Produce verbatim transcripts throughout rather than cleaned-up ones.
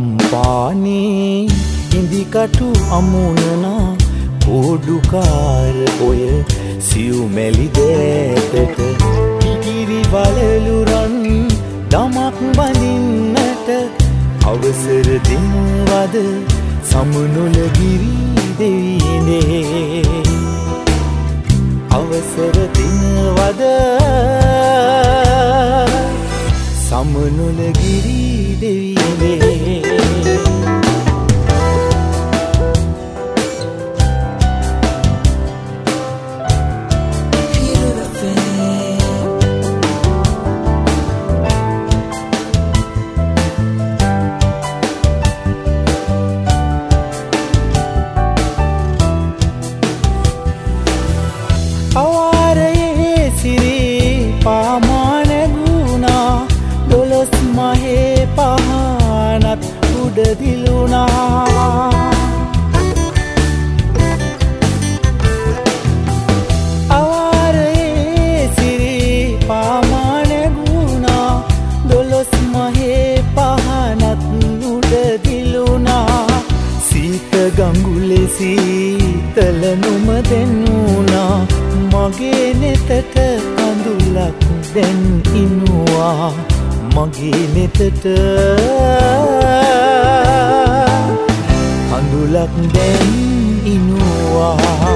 තම්පානේ ඉදිකටු අමුණනා කෝඩුකාර ඔය සිව්මැලි දෑතට ඉගිරි වලලුරන් දමක් බඳින්නට අවසර දෙනවද සමුනුලගිරි දෙවියනේ අවසර දෙනවද සමුනුලගිරි දෙවියනේ මහේ පහනත් උඩ දිලුණා අවාරයේ සිරි පාමාන ගුණා දොළොස් මහේ පහනත් උඩ දිලුණා සීත ගඟුලේ සීතල නුම දෙන්නුණා මගේ නෙතට කඳුලක් දැන් ඉනුවා මගේ නෙතට කඳුලක් දැන් ඉනුවා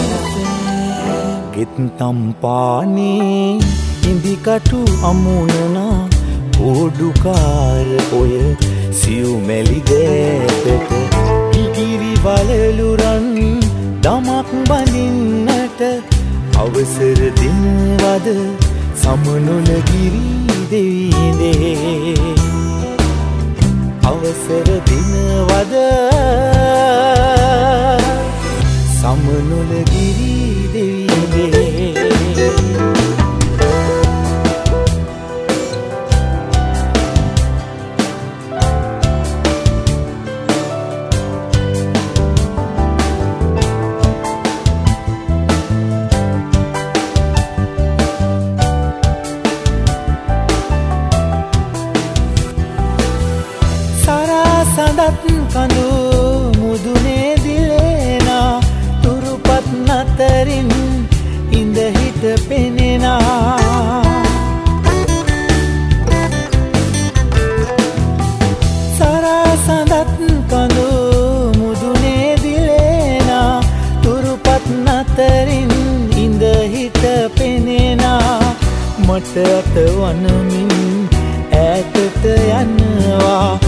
ගෙත් තම්පානේ ඉදිකටු අමුණනා කෝඩුකාර ඔය සිව්මැලි දෑතට ඉගිරි වලලුරන් දමක් බඳින්නට අවසර දෙනවද සමුනුලගිරි දෙවියනේ අවසර දෙනවද සමුනුලගිරි දෙවියනේ සඳත් කඳු මුදුනේ දිලේනා තුරුපත් නතරින් ඉඳහිට පෙනෙනා සරා සඳත් කඳු මුදුනේ දිලේනා තුරුපත් නතරින් ඉඳහිට පෙනෙනා මට අත වනමින් ඈතට යනවා